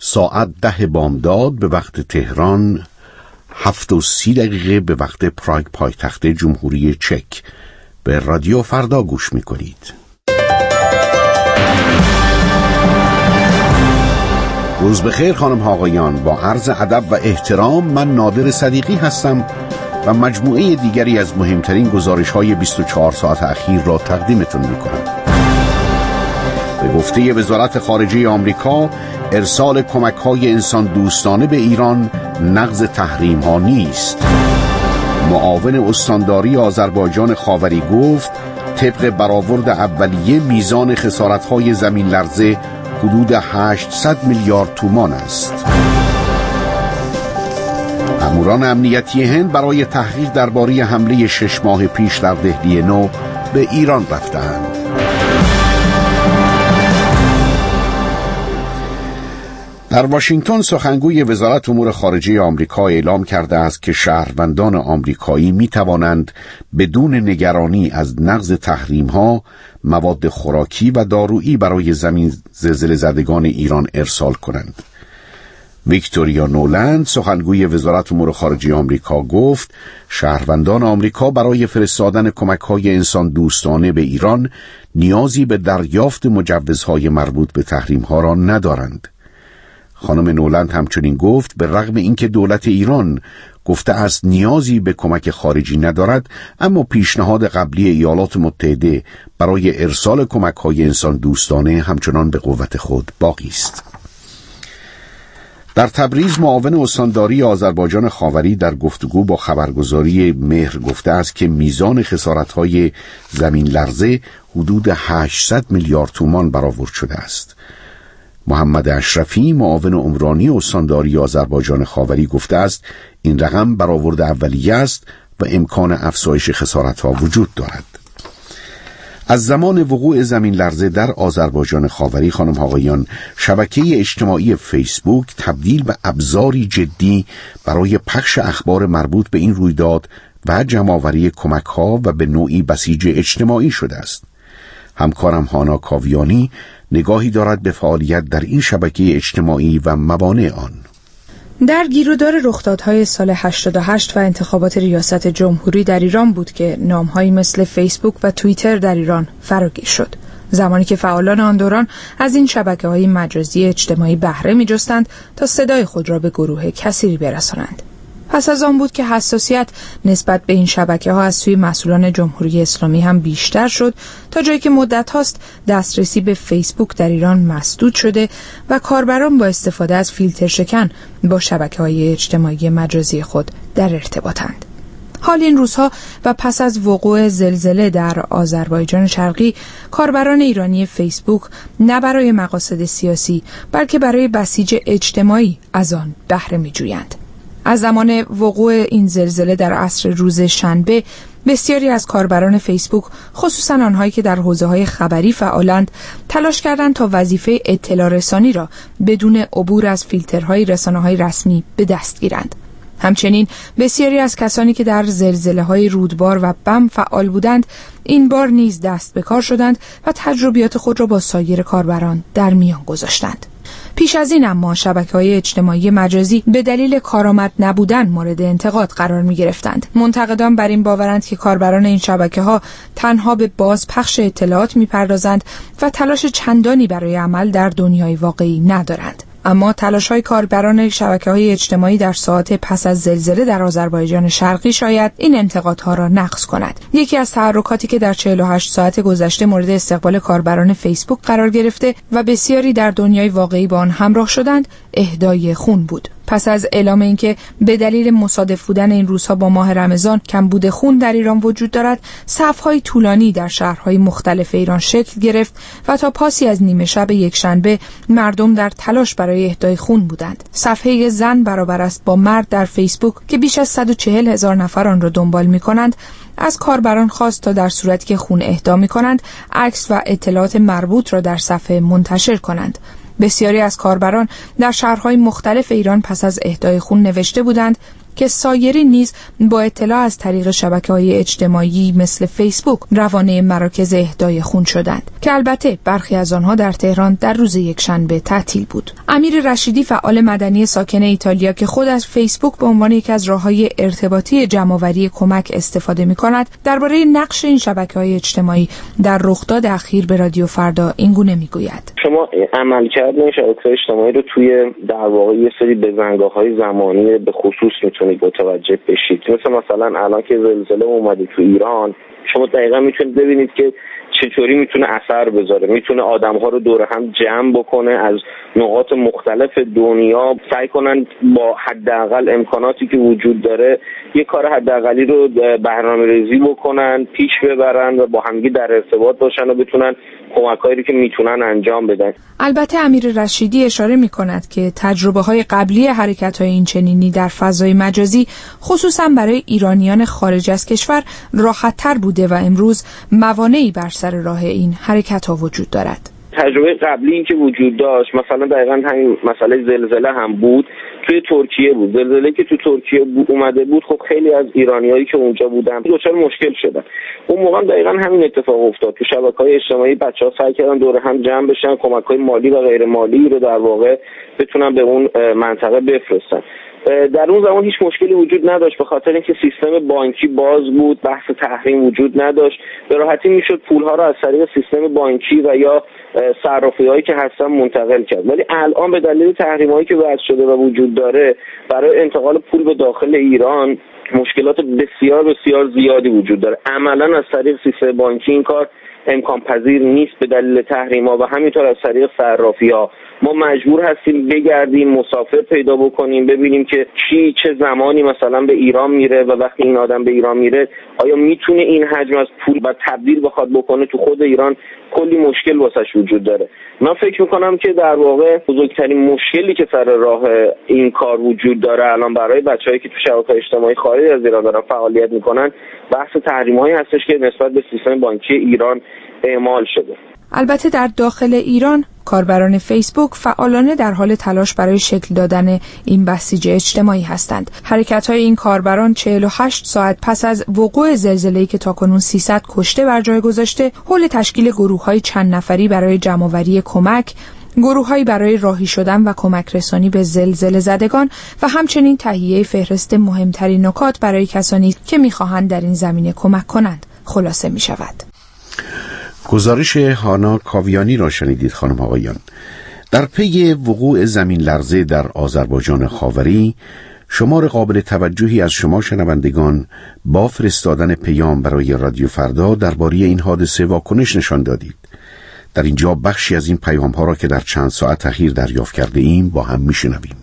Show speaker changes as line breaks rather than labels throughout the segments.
ساعت 10 بامداد به وقت تهران، 7:30 به وقت پراگ پایتخت جمهوری چک. به رادیو فردا گوش می‌کنید. روز بخیر خانم ها آقایان، با عرض ادب و احترام من نادر صدیقی هستم و مجموعه دیگری از مهمترین گزارش‌های 24 ساعت اخیر را تقدیمتون می‌کنم. به گفته وزارت خارجه آمریکا، ارسال کمک‌های انسان دوستانه به ایران نقض تحریم‌ها نیست. معاون استانداری آذربایجان خاوری گفت طبق برآورد اولیه میزان خسارت‌های زمین لرزه حدود 800 میلیارد تومان است. ماموران امنیتی هند برای تحقیق درباره حمله 6 ماه پیش در دهلی نو به ایران رفتند. در واشنگتن سخنگوی وزارت امور خارجه آمریکا اعلام کرده است که شهروندان آمریکایی می توانند بدون نگرانی از نقض تحریم‌ها مواد خوراکی و دارویی برای زلزله زدگان ایران ارسال کنند. ویکتوریا نولند سخنگوی وزارت امور خارجه آمریکا گفت شهروندان آمریکا برای فرستادن کمک‌های انسان دوستانه به ایران نیازی به دریافت مجوزهای مربوط به تحریم‌ها را ندارند. خانم نولند همچنین گفت به رغم اینکه دولت ایران گفته است نیازی به کمک خارجی ندارد، اما پیشنهاد قبلی ایالات متحده برای ارسال کمک‌های انسان دوستانه همچنان به قوت خود باقی است. در تبریز معاون استانداری آذربایجان خاوری در گفتگو با خبرگزاری مهر گفته است که میزان خسارت‌های زمین لرزه حدود 800 میلیارد تومان برآورد شده است. محمد اشرفی معاون عمرانی استانداری آذربایجان خاوری گفته است این رقم برآورد اولیه است و امکان افزایش خسارت‌ها وجود دارد. از زمان وقوع زمین لرزه در آذربایجان خاوری خانم ها آقایان، شبکه اجتماعی فیسبوک تبدیل به ابزاری جدی برای پخش اخبار مربوط به این رویداد و جمع‌آوری کمک‌ها و به نوعی بسیج اجتماعی شده است. همکارم هانا کاویانی نگاهی دارد به فعالیت در این شبکه اجتماعی و موانع آن.
در گیرودار رخدادهای سال 88 و انتخابات ریاست جمهوری در ایران بود که نام‌هایی مثل فیسبوک و توییتر در ایران فراگیر شد. زمانی که فعالان آن دوران از این شبکه‌های مجازی اجتماعی بهره می‌جستند تا صدای خود را به گروه کثیری برسانند. پس از آن بود که حساسیت نسبت به این شبکه‌ها از سوی مسئولان جمهوری اسلامی هم بیشتر شد، تا جایی که مدت هاست دسترسی به فیسبوک در ایران مسدود شده و کاربران با استفاده از فیلتر شکن با شبکه‌های اجتماعی مجازی خود در ارتباطند. حال این روزها و پس از وقوع زلزله در آذربایجان شرقی، کاربران ایرانی فیسبوک نه برای مقاصد سیاسی بلکه برای بسیج اجتماعی از آن بهره می‌جویند. از زمان وقوع این زلزله در عصر روز شنبه، بسیاری از کاربران فیسبوک، خصوصا آنهایی که در حوزه‌های خبری فعالند، تلاش کردند تا وظیفه اطلاع رسانی را بدون عبور از فیلترهای رسانه‌های رسمی به دست گیرند. همچنین بسیاری از کسانی که در زلزله‌های رودبار و بم فعال بودند، این بار نیز دست به کار شدند و تجربیات خود را با سایر کاربران در میان گذاشتند. پیش از این اما شبکه‌های اجتماعی مجازی به دلیل کارآمد نبودن مورد انتقاد قرار می‌گرفتند. منتقدان بر این باورند که کاربران این شبکه‌ها تنها به بازپخش اطلاعات می‌پردازند و تلاش چندانی برای عمل در دنیای واقعی ندارند. اما تلاش‌های کاربران شبکه‌های اجتماعی در ساعات پس از زلزله در آذربایجان شرقی شاید این انتقادها را نقض کند. یکی از تحرکاتی که در 48 ساعت گذشته مورد استقبال کاربران فیسبوک قرار گرفته و بسیاری در دنیای واقعی با آن همراه شدند، اهدای خون بود. پس از اعلام اینکه به دلیل مصادف بودن این روزها با ماه رمضان کمبود خون در ایران وجود دارد، صف‌های طولانی در شهرهای مختلف ایران شکل گرفت و تا پاسی از نیمه شب یکشنبه مردم در تلاش برای اهدای خون بودند. صفحه زن برابر است با مرد در فیسبوک که بیش از 140,000 نفر آن را دنبال می‌کنند، از کاربران خواست تا در صورتی که خون اهدا می‌کنند، عکس و اطلاعات مربوط را در صفحه منتشر کنند. بسیاری از کاربران در شهرهای مختلف ایران پس از اهدای خون نوشته بودند: که سایرین نیز با اطلاع از طریق شبکه‌های اجتماعی مثل فیسبوک روانه مراکز اهدای خون شدند که البته برخی از آنها در تهران در روز یکشنبه تعطیل بود. امیر رشیدی فعال مدنی ساکن ایتالیا که خود از فیسبوک به عنوان یک از راه‌های ارتباطی جمع‌آوری کمک استفاده می‌کند، درباره نقش این شبکه‌های اجتماعی در رخداد اخیر به رادیو فردا اینگونه می‌گوید:
شما عملکرد این شبکه‌های اجتماعی رو توی در واقع یه سری بزنگاه‌های زمانی به خصوص میتونید متوجه بشید. مثلا الان که زلزله اومده تو ایران، شما دقیقاً میتونید ببینید که چطوری میتونه اثر بذاره، میتونه آدم‌ها رو دور هم جمع بکنه، از نقاط مختلف دنیا سعی کنن با حداقل امکاناتی که وجود داره یه کار حداقلی رو برنامه‌ریزی بکنن، پیش ببرن و با همگی در ارتباط باشن و بتونن کمکایی رو که میتونن انجام بدن.
البته امیر رشیدی اشاره می‌کند که تجربه‌های قبلی حرکت‌های اینچنینی در فضای مجازی خصوصا برای ایرانیان خارج از کشور راحت‌تر بوده و امروز موانعی بر سر راه این حرکت‌ها وجود دارد.
تجربه قبلی که وجود داشت مثلا دقیقاً همین مسئله زلزله هم بود، توی ترکیه بود. زلزله که تو ترکیه اومده بود، خب خیلی از ایرانیایی که اونجا بودن دچار مشکل شدن. اون موقع دقیقاً همین اتفاق افتاد. تو شبکه‌های اجتماعی بچه‌ها سعی کردن دور هم جمع بشن، کمک‌های مالی و غیر مالی رو در واقع بتونن به اون منطقه بفرستن. در اون زمان هیچ مشکلی وجود نداشت، به خاطر اینکه سیستم بانکی باز بود، بحث تحریم وجود نداشت، به راحتی میشد پولها رو از طریق سیستم بانکی و یا صرافی‌هایی که هستن منتقل کرد. ولی الان به دلیل تحریم‌هایی که وضع شده و وجود داره، برای انتقال پول به داخل ایران مشکلات بسیار بسیار زیادی وجود داره. عملاً از طریق سیستم بانکی این کار امکان پذیر نیست به دلیل تحریم‌ها و همینطور از طریق صرافی‌ها. ما مجبور هستیم بگردیم، مسافر پیدا بکنیم، ببینیم که کی چه زمانی مثلا به ایران میره و وقتی این آدم به ایران میره آیا میتونه این حجم از پول و تبدیل بخواد بکنه تو خود ایران. کلی مشکل واسش وجود داره. من فکر میکنم که در واقع بزرگترین مشکلی که سر راه این کار وجود داره الان برای بچه‌هایی که تو شبکه‌های اجتماعی خارج از ایران دارن فعالیت میکنن، بحث تحریم‌هایی هستش که نسبت به سیستم بانکی ایران اعمال شده.
البته در داخل ایران کاربران فیسبوک فعالانه در حال تلاش برای شکل دادن این بسیج اجتماعی هستند. حرکت‌های این کاربران 48 ساعت پس از وقوع زلزله‌ای که تاکنون 300 کشته بر جای گذاشته، حول تشکیل گروه‌های چند نفری برای جمع‌آوری کمک، گروه‌هایی برای راهی شدن و کمک رسانی به زلزله زدگان و همچنین تهیه فهرست مهمترین نکات برای کسانی که می‌خواهند در این زمینه کمک کنند خلاصه می‌شود.
گزارش هانا کاویانی را شنیدید خانم آقایان. در پی وقوع زمین لرزه در آذربایجان خاوری، شمار قابل توجهی از شما شنوندگان با فرستادن پیام برای رادیو فردا درباره این حادثه واکنش نشان دادید. در اینجا بخشی از این پیام ها را که در چند ساعت اخیر دریافت کرده ایم با هم میشنویم.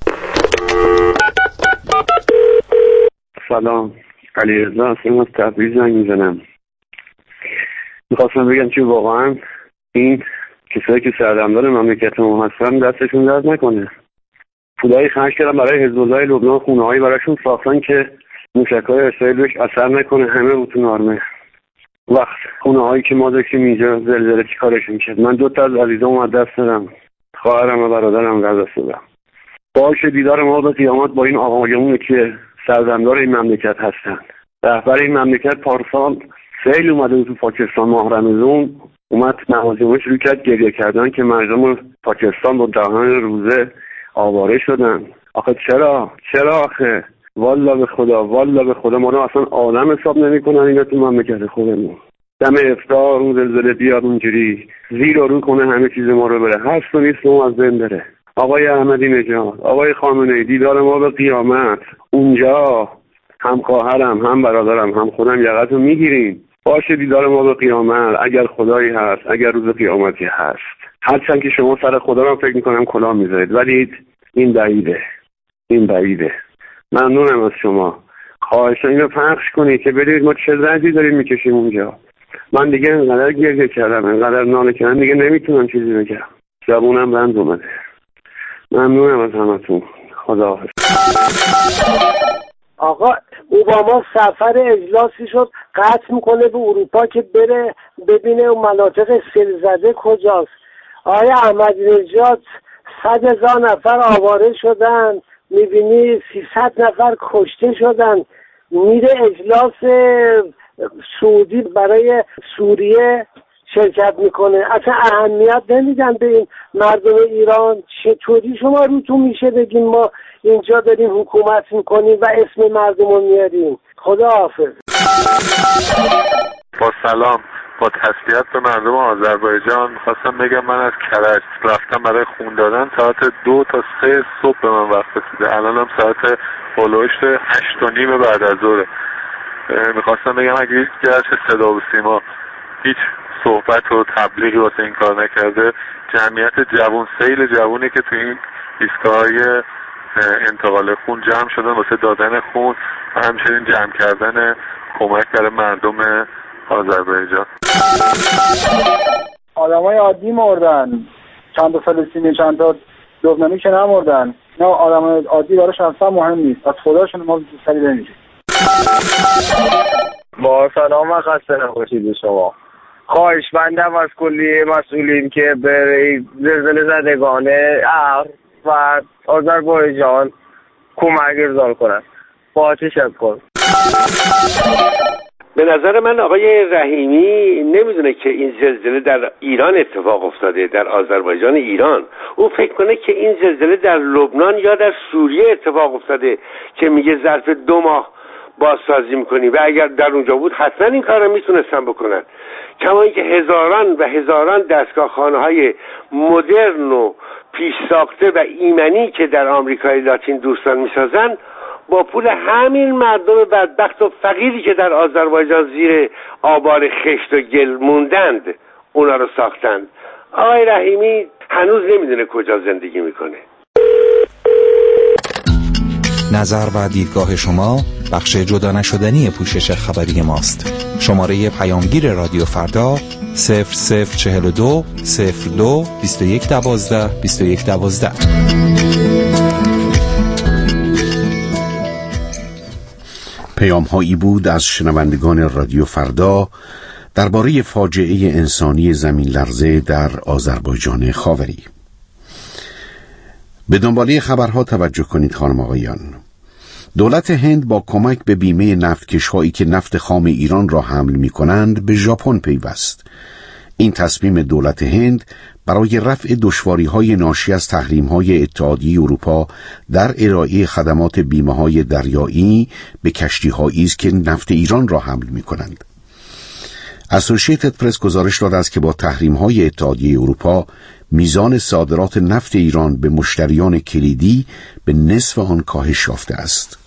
سلام، علیرضا هستم، از تبریز زنگ میزنم. میخواستم بگم که واقعا این کسایی که سردمدار مملکت ما هستن دستشون درد نکنه. پولایی خرج کردن برای حزب الله لبنان، خونه‌هایی براشون ساختن که موشک‌های اسرائیل بهش اثر نکنه، همه رو تو نارمه. وقت خونه‌هایی که ما داشتیم اینجا زلزله چیکارش می‌کرد. من 2 تا از عزیزامو از دست دادم، خواهرم و برادرم رو از دست دادم. باشه دیدار ما به قیامت با این آقایون که سردمدار این مملکت هستن. رهبر این مملکت پارسال سیل اومده تو پاکستان، ماه رمضان اومد نمازیمون شروع کرد گریه کردن که مردم پاکستان با دهان روزه آواره شدن. آخه چرا آخه والا به خدا ما رو اصلا آدم حساب نمی‌کنن اینا تو مملکت خودمون. دم افطار اون زلزله بیاد اونجوری زیر و رو کنه همه چیز ما رو بره، هست و نیست و از بین بره. آقای احمدی نژاد، آقای خامنه‌ای، دیدار ما به قیامت اونجا هم خواهرم هم برادرم هم خودم یقتو میگیریم. باشه دیدار ما به قیامت اگر خدایی هست، اگر روز قیامتی هست. هرچند که شما سر خدا رو فکر میکنم کلاه میذارید، ولی این بعیده. ممنونم از شما. خواهشاً اینو پخش کنید که بدونید ما چه دردی داریم میکشیم اونجا. من دیگه انقدر گریه کردم، انقدر ناله کردم، دیگه نمیتونم چیزی بگم. زبونم بند اومده. ممنونم از همتون. خداحافظ.
آقا اوباما سفر اجلاسی شد قطع میکنه به اروپا که بره ببینه اون مناطق سیل‌زده کجاست. آقای احمدی نژاد 100,000 نفر آواره شدن، میبینی 300 نفر کشته شدن. میره اجلاس سعودی برای سوریه شرکت میکنه، اصلا اهمیت نمیدن به این مردم ایران. چطوری شما روتون میشه بگین ما اینجا داریم حکومت میکنیم و اسم مردم رو میاریم؟ خدا حافظ.
با سلام، با تسلیت به مردم آذربایجان خواستم بگم من از کرج رفتم برای خون دادن، ساعت 2 تا 3 صبح به من وقت رسیده، الانم ساعت هولوش 8:30 بعد از ظهر. میخواستم بگم اگه گرچه صدا و سیما هیچ صحبت و تبلیغی واسه این کار نکرده، جمعیت جوان، سیل جوانی که تو این ایستگاه‌های انتقال خون جمع شدن واسه دادن خون و همچنین جمع کردن کمک برای مردم آذربایجان.
آدمای عادی مردن، چند تا فلسطینی، چند تا لبنانی که نمردن. نه، آدمای عادی براش اصلا مهم نیست. از خداشون ما سری نمی‌ریم.
با سلام و خسته نباشید شما. خواهشمندم از کلی مسئولین که به زلزله زدگان ارز و آذربایجان کمک ارسال کنند. با تشکر.
به نظر من آقای رحیمی نمیدونه که این زلزله در ایران اتفاق افتاده، در آذربایجان ایران. او فکر کنه که این زلزله در لبنان یا در سوریه اتفاق افتاده که میگه ظرف 2 ماه بازسازی میکنی و اگر در اونجا بود حتما این کار رو میتونستن بکنن. کما اینکه هزاران دستگاه خانه‌های مدرن و پیش ساخته و ایمنی که در آمریکای لاتین دوستان میسازن با پول همین مردم بدبخت و فقیری که در آذربایجان زیر آبار خشت و گل موندند اونا رو ساختند. آقای رحیمی هنوز نمیدونه کجا زندگی میکنه.
نظر و دیدگاه شما بخش جدا نشدنی پوشش خبری ماست. شماره پیامگیر رادیو فردا 0042 02 21 12 21 12.
پیام هایی بود از شنوندگان رادیو فردا درباره فاجعه انسانی زمین لرزه در آذربایجان خاوری. به دنباله خبرها توجه کنید خانم آقایان. دولت هند با کمک به بیمه نفتکش‌هایی که نفت خام ایران را حمل می‌کنند به ژاپن پیوست. این تصمیم دولت هند برای رفع دشواری‌های ناشی از تحریم‌های اتحادیه اروپا در ارائه خدمات بیمه‌های دریایی به کشتی‌هایی است که نفت ایران را حمل می‌کنند. اسوسییتد پرس گزارش داده است که با تحریم‌های اتحادیه اروپا میزان صادرات نفت ایران به مشتریان کلیدی به نصف آن کاهش یافته است.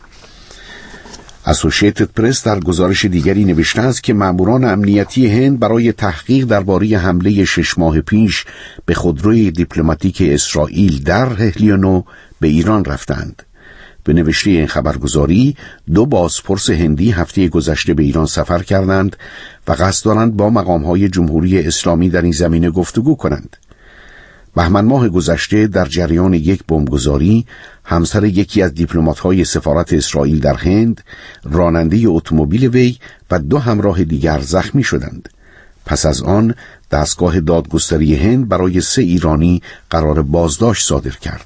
اسوسییتد پرس در گزارش دیگری نوشته است که ماموران امنیتی هند برای تحقیق درباره حمله 6 ماه پیش به خودروی دیپلماتیک اسرائیل در هلیونو به ایران رفتند. به نوشته این خبرگزاری 2 بازپرس هندی هفته گذشته به ایران سفر کردند و قصد دارند با مقام‌های جمهوری اسلامی در این زمینه گفتگو کنند. بهمن ماه گذشته در جریان یک بمبگذاری همسر یکی از دیپلمات‌های سفارت اسرائیل در هند، راننده اتومبیل وی و 2 همراه دیگر زخمی شدند. پس از آن دستگاه دادگستری هند برای 3 ایرانی قرار بازداشت صادر کرد.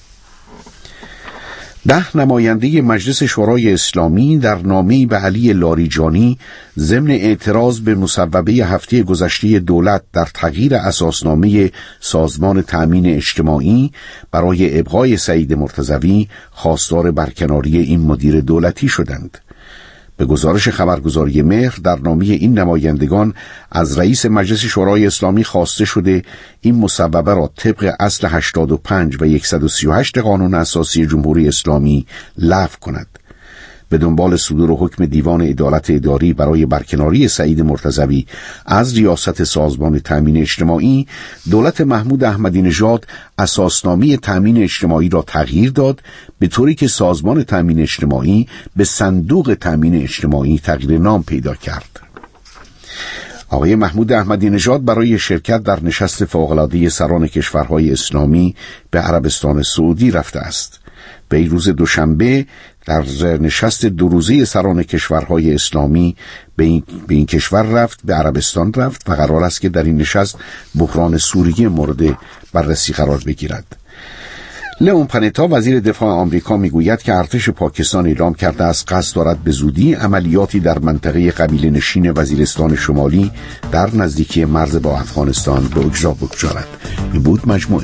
10 نماینده مجلس شورای اسلامی در نامه‌ای به علی لاریجانی ضمن اعتراض به مصوبه هفته گذشته دولت در تغییر اساسنامه سازمان تأمین اجتماعی برای ابقای سعید مرتضوی خواستار برکناری این مدیر دولتی شدند. به گزارش خبرگزاری مهر در نامه این نمایندگان از رئیس مجلس شورای اسلامی خواسته شده این مصوبه را طبق اصل 85 و 138 قانون اساسی جمهوری اسلامی لغو کند. به دنبال صدور حکم دیوان عدالت اداری برای برکناری سعید مرتضوی از ریاست سازمان تأمین اجتماعی، دولت محمود احمدی نژاد اساسنامه تأمین اجتماعی را تغییر داد به طوری که سازمان تأمین اجتماعی به صندوق تأمین اجتماعی تغییر نام پیدا کرد. آقای محمود احمدی نژاد برای شرکت در نشست فوق‌العاده سران کشورهای اسلامی به عربستان سعودی رفته است. به روز دوشنبه در نشست 2 روزه سران کشورهای اسلامی به این کشور رفت، به عربستان رفت و قرار است که در این نشست بحران سوریه مورد بررسی قرار بگیرد. لئون پانتا وزیر دفاع آمریکا میگوید که ارتش پاکستان اعلام کرده است قصد دارد به زودی عملیاتی در منطقه قبیله نشین وزیرستان شمالی در نزدیکی مرز با افغانستان به اجرا بگذارد. این بود مجموعه